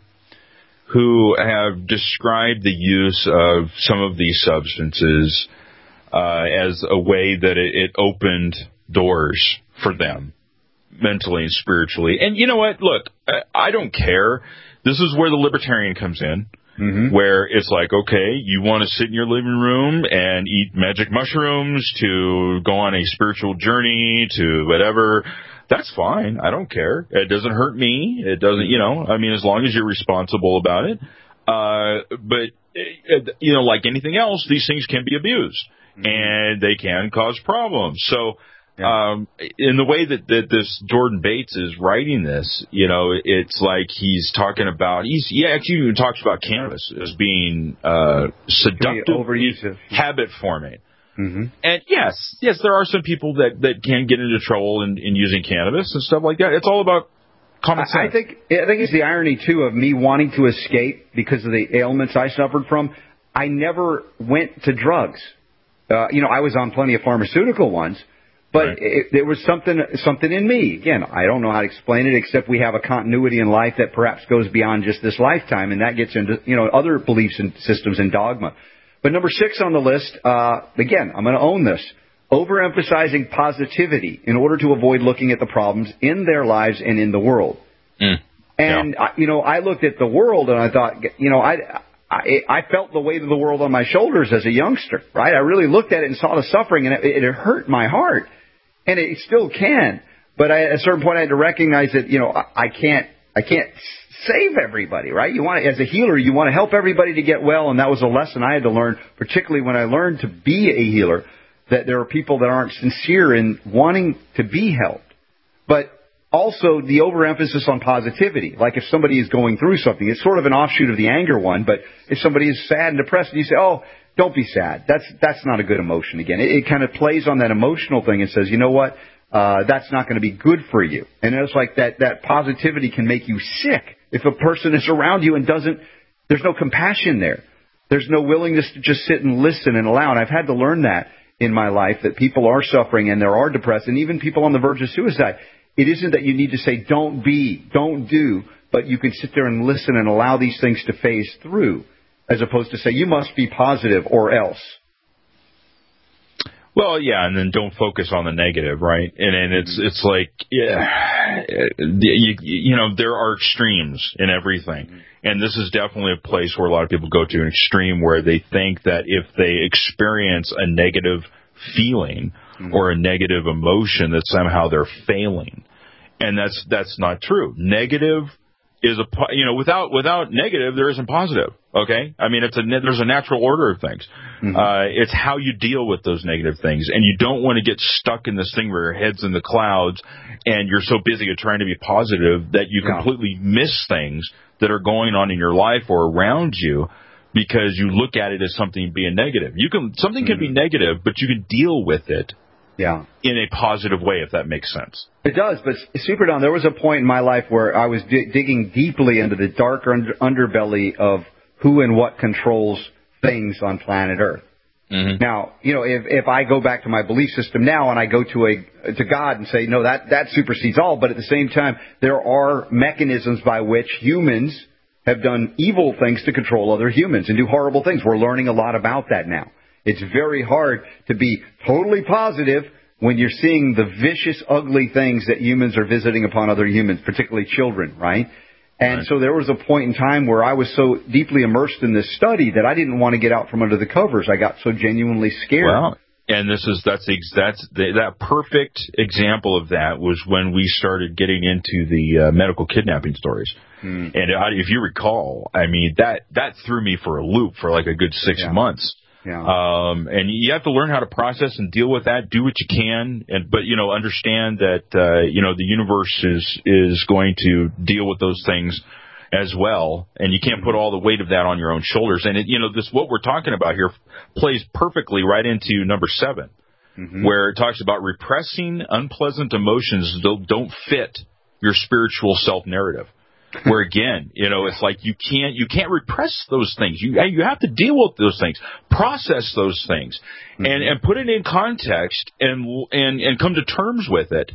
who have described the use of some of these substances uh, as a way that it, it opened doors for them mentally and spiritually. And you know what? Look, I, I don't care. This is where the libertarian comes in, mm-hmm. where it's like, okay, you want to sit in your living room and eat magic mushrooms to go on a spiritual journey to whatever. That's fine. I don't care. It doesn't hurt me. It doesn't, you know, I mean, as long as you're responsible about it. Uh, but, you know, like anything else, these things can be abused, mm-hmm. and they can cause problems. So, Yeah. Um, in the way that, that this Jordan Bates is writing this, you know, it's like he's talking about, he's, he actually even talks about cannabis as being, uh, seductive, habit forming. Mm-hmm. And yes, yes, there are some people that, that can get into trouble in, in using cannabis and stuff like that. It's all about common sense. I think, I think it's the irony too of me wanting to escape because of the ailments I suffered from. I never went to drugs. Uh, you know, I was on plenty of pharmaceutical ones. But right. it, there was something something in me. Again, I don't know how to explain it, except we have a continuity in life that perhaps goes beyond just this lifetime, and that gets into, you know, other beliefs and systems and dogma. But number six on the list, uh, again, I'm going to own this, overemphasizing positivity in order to avoid looking at the problems in their lives and in the world. Mm. And, yeah. I, you know, I looked at the world and I thought, you know, I... I, I felt the weight of the world on my shoulders as a youngster, right? I really looked at it and saw the suffering, and it, it hurt my heart. And it still can. But I, at a certain point, I had to recognize that, you know, I, I can't I can't save everybody, right? You want to, as a healer, you want to help everybody to get well, and that was a lesson I had to learn, particularly when I learned to be a healer, that there are people that aren't sincere in wanting to be helped. But also the overemphasis on positivity. Like if somebody is going through something, it's sort of an offshoot of the anger one, but if somebody is sad and depressed, and you say, oh, don't be sad. That's that's not a good emotion again. It, it kind of plays on that emotional thing and says, you know what, uh, that's not going to be good for you. And it's like that, that positivity can make you sick if a person is around you and doesn't, there's no compassion there. There's no willingness to just sit and listen and allow. And I've had to learn that in my life, that people are suffering and there are depressed, and even people on the verge of suicide. It isn't that you need to say, don't be, don't do, but you can sit there and listen and allow these things to phase through, as opposed to say, you must be positive or else. Well, yeah, and then don't focus on the negative, right? And, and it's it's like, yeah, you, you know, there are extremes in everything. Mm-hmm. And this is definitely a place where a lot of people go to an extreme where they think that if they experience a negative feeling, mm-hmm. or a negative emotion, that somehow they're failing. And that's that's not true. Negative is a, you know, without without negative, there isn't positive. Okay? I mean, it's a there's a natural order of things. Mm-hmm. Uh, it's how you deal with those negative things. And you don't want to get stuck in this thing where your head's in the clouds and you're so busy at trying to be positive that you yeah. completely miss things that are going on in your life or around you, because you look at it as something being negative. You can something can mm-hmm. be negative, but you can deal with it yeah. in a positive way, if that makes sense. It does, but Super Don, there was a point in my life where I was di- digging deeply into the dark under- underbelly of who and what controls things on planet Earth. Mm-hmm. Now, you know, if, if I go back to my belief system now and I go to a to God and say, no, that, that supersedes all, but at the same time, there are mechanisms by which humans have done evil things to control other humans and do horrible things. We're learning a lot about that now. It's very hard to be totally positive when you're seeing the vicious, ugly things that humans are visiting upon other humans, particularly children, right? And right. so there was a point in time where I was so deeply immersed in this study that I didn't want to get out from under the covers. I got so genuinely scared. Well, and this is that's that's the, that perfect example of that was when we started getting into the uh, medical kidnapping stories. Hmm. And I, if you recall, I mean that that threw me for a loop for like a good six yeah. months. Yeah. Um, and you have to learn how to process and deal with that. Do what you can, and but you know, understand that uh, you know the universe is is going to deal with those things as well, and you can't put all the weight of that on your own shoulders. And it, you know, this what we're talking about here plays perfectly right into number seven, mm-hmm. where it talks about repressing unpleasant emotions that don't fit your spiritual self narrative. Where again, you know, it's like you can't you can't repress those things. You you have to deal with those things, process those things, mm-hmm. and and put it in context and and and come to terms with it.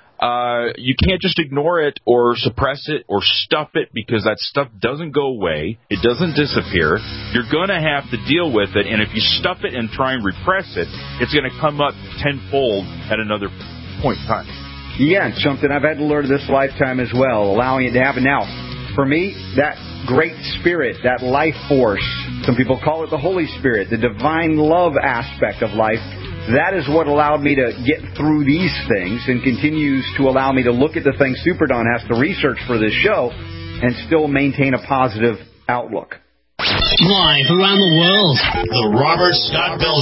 Uh, you can't just ignore it or suppress it or stuff it because that stuff doesn't go away. It doesn't disappear. You're going to have to deal with it, and if you stuff it and try and repress it, it's going to come up tenfold at another point in time. Yeah, and something I've had to learn this lifetime as well, allowing it to happen. Now, for me, that great spirit, that life force, some people call it the Holy Spirit, the divine love aspect of life, that is what allowed me to get through these things and continues to allow me to look at the things Super Don has to research for this show and still maintain a positive outlook. Live around the world, the Robert Scott Bell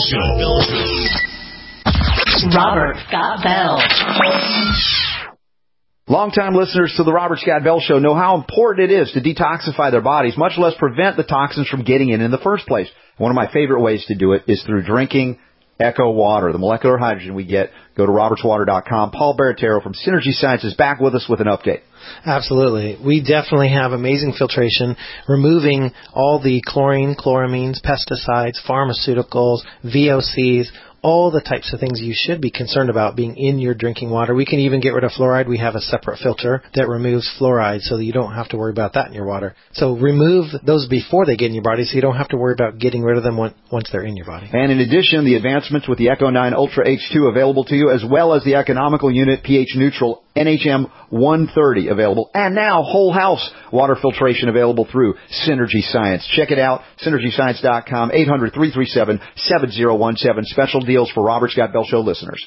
Show. Robert Scott Bell. Longtime listeners to the Robert Scott Bell Show know how important it is to detoxify their bodies, much less prevent the toxins from getting in in the first place. One of my favorite ways to do it is through drinking Echo Water, the molecular hydrogen we get. Go to roberts water dot com. Paul Baratero from Synergy Science is back with us with an update. Absolutely. We definitely have amazing filtration, removing all the chlorine, chloramines, pesticides, pharmaceuticals, V O Cs, all the types of things you should be concerned about being in your drinking water. We can even get rid of fluoride. We have a separate filter that removes fluoride so that you don't have to worry about that in your water. So remove those before they get in your body so you don't have to worry about getting rid of them once they're in your body. And in addition, the advancements with the Echo nine Ultra H two available to you, as well as the economical unit pH neutral N H M one thirty available. And now whole house water filtration available through Synergy Science. Check it out, synergy science dot com, eight hundred, three three seven, seven zero one seven. Special deals for Robert Scott Bell Show listeners.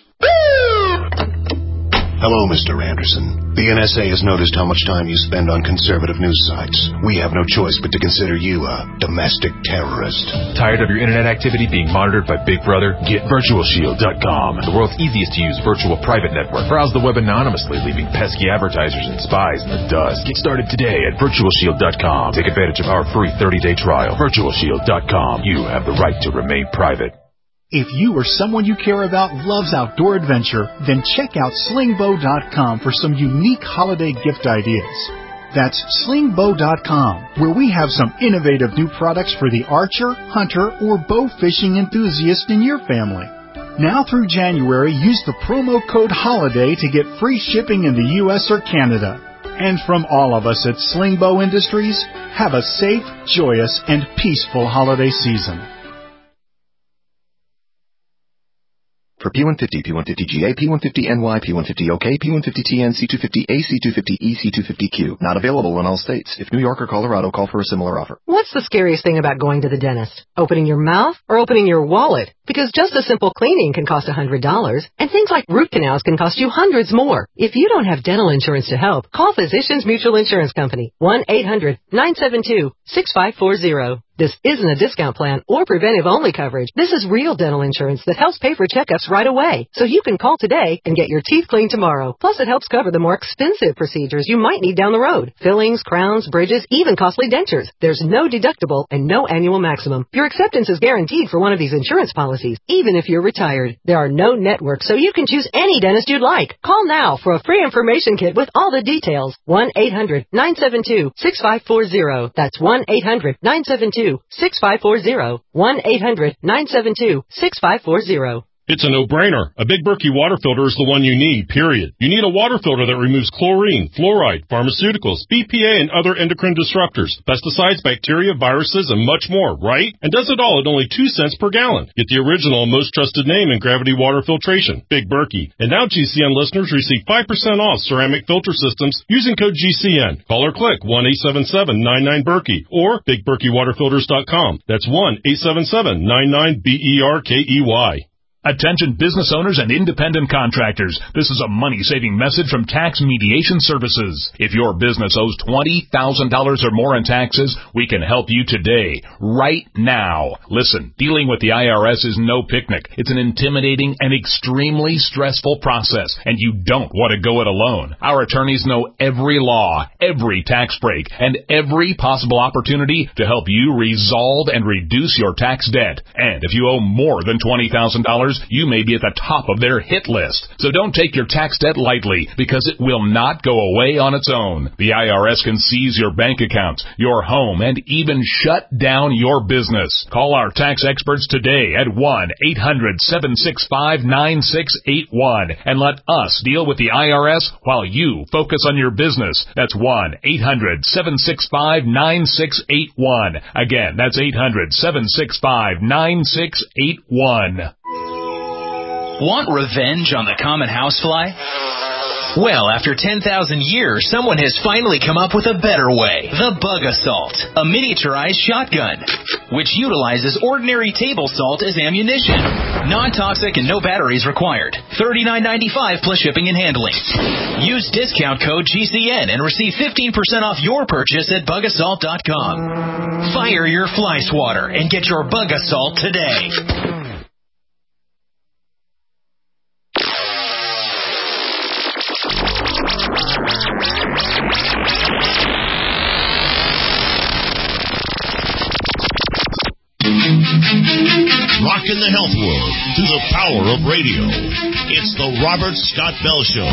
Hello, Mister Anderson. The N S A has noticed how much time you spend on conservative news sites. We have no choice but to consider you a domestic terrorist. Tired of your internet activity being monitored by Big Brother? Get virtual shield dot com, the world's easiest to use virtual private network. Browse the web anonymously, leaving pesky advertisers and spies in the dust. Get started today at virtual shield dot com. Take advantage of our free thirty-day trial. virtual shield dot com. You have the right to remain private. If you or someone you care about loves outdoor adventure, then check out sling bow dot com for some unique holiday gift ideas. That's sling bow dot com, where we have some innovative new products for the archer, hunter, or bow fishing enthusiast in your family. Now through January, use the promo code HOLIDAY to get free shipping in the U S or Canada. And from all of us at Sling Bow Industries, have a safe, joyous, and peaceful holiday season. For P one fifty, P one fifty G A, P one fifty N Y, P one fifty O K, P one fifty T N, C two fifty A, C two fifty E, C two fifty Q. Not available in all states. If New York or Colorado, call for a similar offer. What's the scariest thing about going to the dentist? Opening your mouth or opening your wallet? Because just a simple cleaning can cost one hundred dollars, and things like root canals can cost you hundreds more. If you don't have dental insurance to help, call Physicians Mutual Insurance Company, one eight hundred, nine seven two, six five four zero. This isn't a discount plan or preventive-only coverage. This is real dental insurance that helps pay for checkups right away. So you can call today and get your teeth cleaned tomorrow. Plus, it helps cover the more expensive procedures you might need down the road. Fillings, crowns, bridges, even costly dentures. There's no deductible and no annual maximum. Your acceptance is guaranteed for one of these insurance policies, even if you're retired. There are no networks, so you can choose any dentist you'd like. Call now for a free information kit with all the details. one eight hundred, nine seven two, six five four zero. That's one eight hundred, nine seven two, two, six five four zero. one eight hundred nine seven two six five four zero. It's a no-brainer. A Big Berkey water filter is the one you need, period. You need a water filter that removes chlorine, fluoride, pharmaceuticals, B P A, and other endocrine disruptors, pesticides, bacteria, viruses, and much more, right? And does it all at only two cents per gallon. Get the original and most trusted name in gravity water filtration, Big Berkey. And now G C N listeners receive five percent off ceramic filter systems using code G C N. Call or click one eight seven seven nine nine Berkey or big berkey water filters dot com. That's one eight seven seven nine nine B E R K E Y. Attention business owners and independent contractors. This is a money-saving message from Tax Mediation Services. If your business owes twenty thousand dollars or more in taxes, we can help you today, right now. Listen, dealing with the I R S is no picnic. It's an intimidating and extremely stressful process, and you don't want to go it alone. Our attorneys know every law, every tax break, and every possible opportunity to help you resolve and reduce your tax debt. And if you owe more than twenty thousand dollars, you may be at the top of their hit list. So don't take your tax debt lightly, because it will not go away on its own. The I R S can seize your bank accounts, your home, and even shut down your business. Call our tax experts today at one eight hundred seven six five nine six eight one and let us deal with the I R S while you focus on your business. That's one eight hundred seven six five nine six eight one. Again, that's eight hundred seven six five nine six eight one. Want revenge on the common housefly? Well, after ten thousand years, someone has finally come up with a better way. The Bug Assault, a miniaturized shotgun, which utilizes ordinary table salt as ammunition. Non-toxic and no batteries required. thirty-nine ninety-five plus shipping and handling. Use discount code G C N and receive fifteen percent off your purchase at bug assault dot com. Fire your fly swatter and get your Bug Assault today. Rockin' the health world through the power of radio. It's the Robert Scott Bell Show.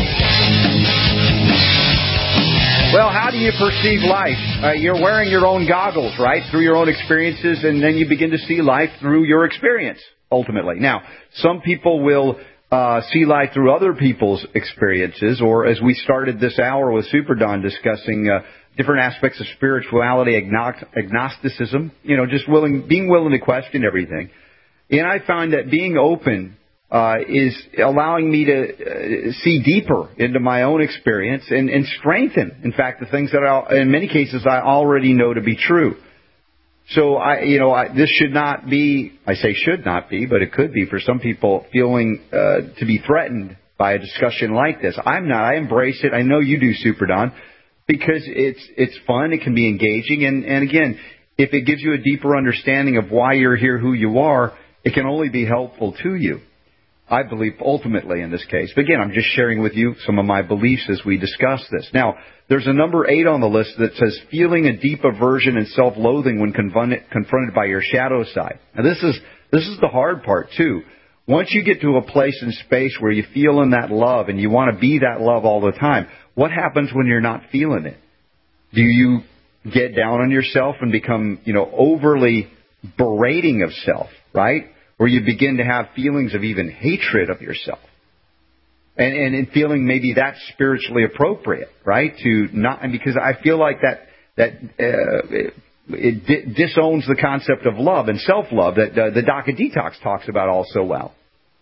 Well, how do you perceive life? Uh, you're wearing your own goggles, right, through your own experiences, and then you begin to see life through your experience, ultimately. Now, some people will uh, see life through other people's experiences, or as we started this hour with Super Don discussing uh, different aspects of spirituality, agno- agnosticism, you know, just willing, being willing to question everything. And I find that being open uh, is allowing me to uh, see deeper into my own experience and, and strengthen, in fact, the things that I, in many cases I already know to be true. So, I, you know, I, this should not be, I say should not be, but it could be for some people feeling uh, to be threatened by a discussion like this. I'm not. I embrace it. I know you do, Super Don, because it's it's fun. It can be engaging. And, and again, if it gives you a deeper understanding of why you're here, who you are, it can only be helpful to you, I believe, ultimately in this case. But again, I'm just sharing with you some of my beliefs as we discuss this. Now, there's a number eight on the list that says feeling a deep aversion and self-loathing when confronted, confronted by your shadow side. Now, this is this is the hard part, too. Once you get to a place and space where you feel in that love and you want to be that love all the time, what happens when you're not feeling it? Do you get down on yourself and become, you know, overly berating of self, right? Where you begin to have feelings of even hatred of yourself. And, and, and feeling maybe that's spiritually appropriate, right? To not, and because I feel like that, that, uh, it, it di- disowns the concept of love and self-love that uh, the Doc of Detox talks about all so well.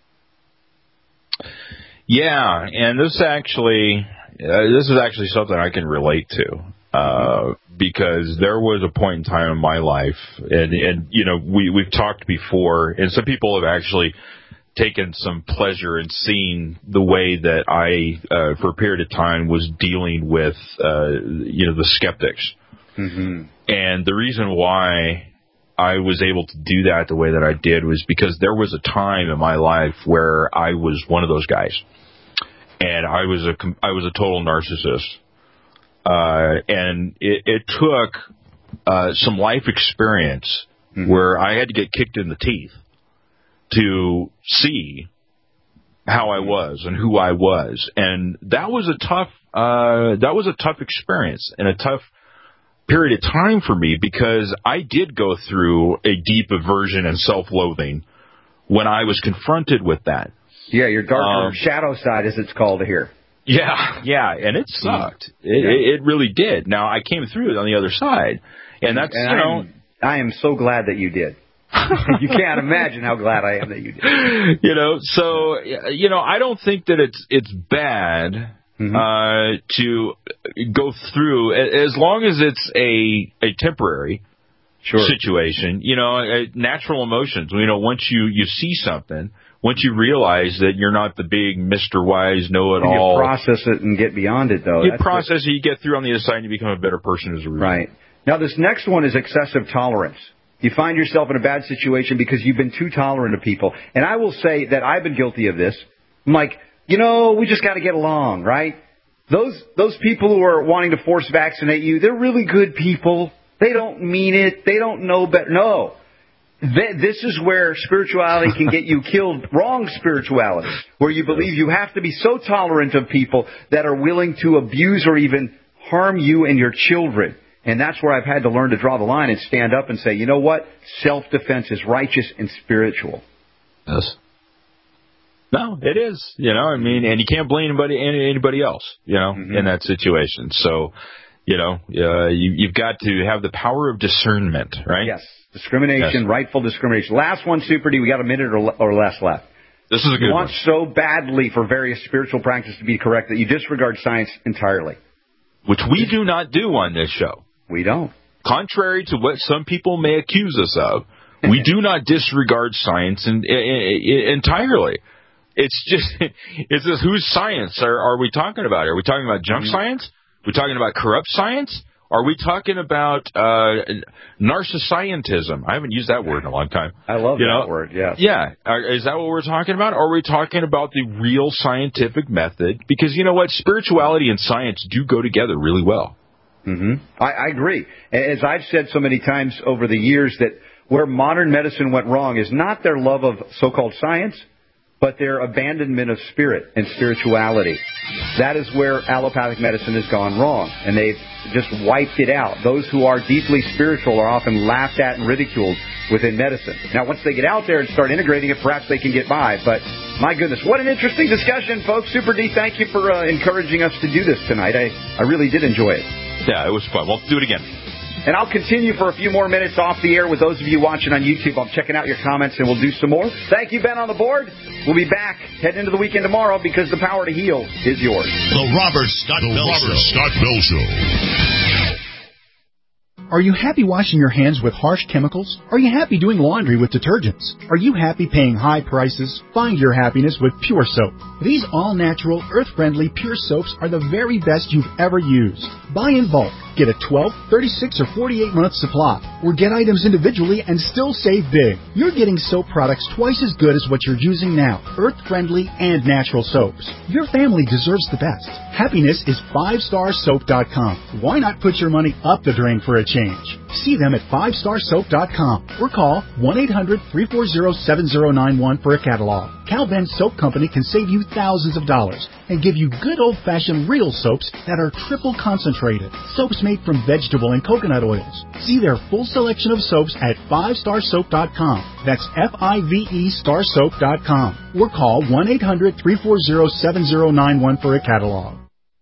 Yeah, and this actually, uh, this is actually something I can relate to. Uh, because there was a point in time in my life, and, and you know, we, we've talked before, and some people have actually taken some pleasure in seeing the way that I, uh, for a period of time, was dealing with, uh, you know, the skeptics. Mm-hmm. And the reason why I was able to do that the way that I did was because there was a time in my life where I was one of those guys, and I was a I was a total narcissist. Uh, and it, it took uh, some life experience mm-hmm. where I had to get kicked in the teeth to see how I was and who I was, and that was a tough uh, that was a tough experience and a tough period of time for me because I did go through a deep aversion and self-loathing when I was confronted with that. Yeah, your darker um, shadow side, as it's called here. Yeah, yeah, and it sucked. It, yeah. it, it really did. Now, I came through it on the other side, and that's, and you know... I'm, I am so glad that you did. You can't imagine how glad I am that you did. You know, so, you know, I don't think that it's it's bad mm-hmm. uh, to go through, as long as it's a, a temporary sure. situation, you know, natural emotions. You know, once you, you see something, once you realize that you're not the big Mister Wise know-it-all. You process it and get beyond it, though. You That's process it, you get through on the other side, and you become a better person as a result. Right. Now, this next one is excessive tolerance. You find yourself in a bad situation because you've been too tolerant of people. And I will say that I've been guilty of this. I'm like, you know, we just got to get along, right? Those those people who are wanting to force vaccinate you, they're really good people. They don't mean it. They don't know better. No. This is where spirituality can get you killed. Wrong spirituality, where you believe you have to be so tolerant of people that are willing to abuse or even harm you and your children. And that's where I've had to learn to draw the line and stand up and say, you know what? Self-defense is righteous and spiritual. Yes. No, it is. You know, I mean, and you can't blame anybody, anybody else, you know, mm-hmm. in that situation. So, you know, uh, you, you've got to have the power of discernment, right? Yes. Discrimination, yes. Rightful discrimination. Last one, Super D. We got a minute or, or less left. This is a good you one. want so badly for various spiritual practices to be correct that you disregard science entirely. Which we do not do on this show. We don't. Contrary to what some people may accuse us of, we do not disregard science in, in, in, entirely. It's just, it's just whose science are, are we talking about? Are we talking about junk mm-hmm. science? Are we talking about corrupt science? Are we talking about uh, narcissism? I haven't used that word in a long time. I love you that know? word, yes. Yeah. Is that what we're talking about? Or are we talking about the real scientific method? Because, you know what? Spirituality and science do go together really well. Mm-hmm. I, I agree. As I've said so many times over the years, that where modern medicine went wrong is not their love of so-called science, but their abandonment of spirit and spirituality. That is where allopathic medicine has gone wrong, and they've just wiped it out. Those who are deeply spiritual are often laughed at and ridiculed within medicine. Now, once they get out there and start integrating it, perhaps they can get by. But, my goodness, what an interesting discussion, folks. Super D, thank you for uh, encouraging us to do this tonight. I, I really did enjoy it. Yeah, it was fun. We'll do it again. And I'll continue for a few more minutes off the air with those of you watching on YouTube. I'm checking out your comments, and we'll do some more. Thank you, Ben, on the board. We'll be back heading into the weekend tomorrow because the power to heal is yours. The Robert Scott the Bell Robert Show. Scott Bell Show. Are you happy washing your hands with harsh chemicals? Are you happy doing laundry with detergents? Are you happy paying high prices? Find your happiness with Pure Soap. These all-natural, earth-friendly Pure Soaps are the very best you've ever used. Buy in bulk. Get a twelve, thirty-six, or forty-eight month supply. Or get items individually and still save big. You're getting soap products twice as good as what you're using now. Earth-friendly and natural soaps. Your family deserves the best. Happiness is five star soap dot com. Why not put your money up the drain for a change? See them at five star soap dot com or call one eight hundred, three four zero, seven zero nine one for a catalog. Cal Ben Soap Company can save you thousands of dollars and give you good old-fashioned real soaps that are triple concentrated. Soaps made from vegetable and coconut oils. See their full selection of soaps at five star soap dot com. That's F I V E star soap dot com. Or call one eight hundred, three four zero, seven zero nine one for a catalog.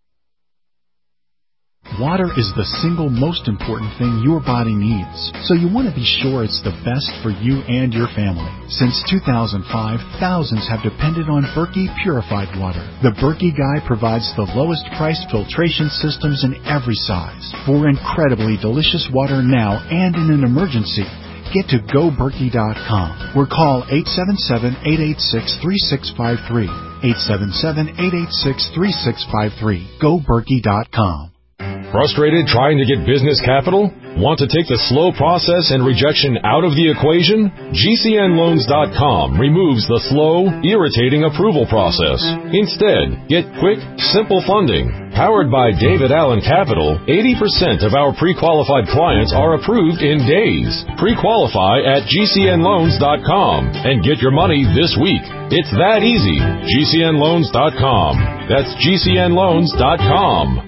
Water is the single most important thing your body needs, so you want to be sure it's the best for you and your family. Since two thousand five, thousands have depended on Berkey purified water. The Berkey Guy provides the lowest priced filtration systems in every size. For incredibly delicious water now and in an emergency, get to go berkey dot com or call eight seven seven, eight eight six, three six five three. eight seven seven, eight eight six, three six five three. go berkey dot com. Frustrated trying to get business capital? Want to take the slow process and rejection out of the equation? G C N loans dot com removes the slow, irritating approval process. Instead, get quick, simple funding. Powered by David Allen Capital, eighty percent of our pre-qualified clients are approved in days. Pre-qualify at G C N loans dot com and get your money this week. It's that easy. G C N loans dot com. That's G C N loans dot com.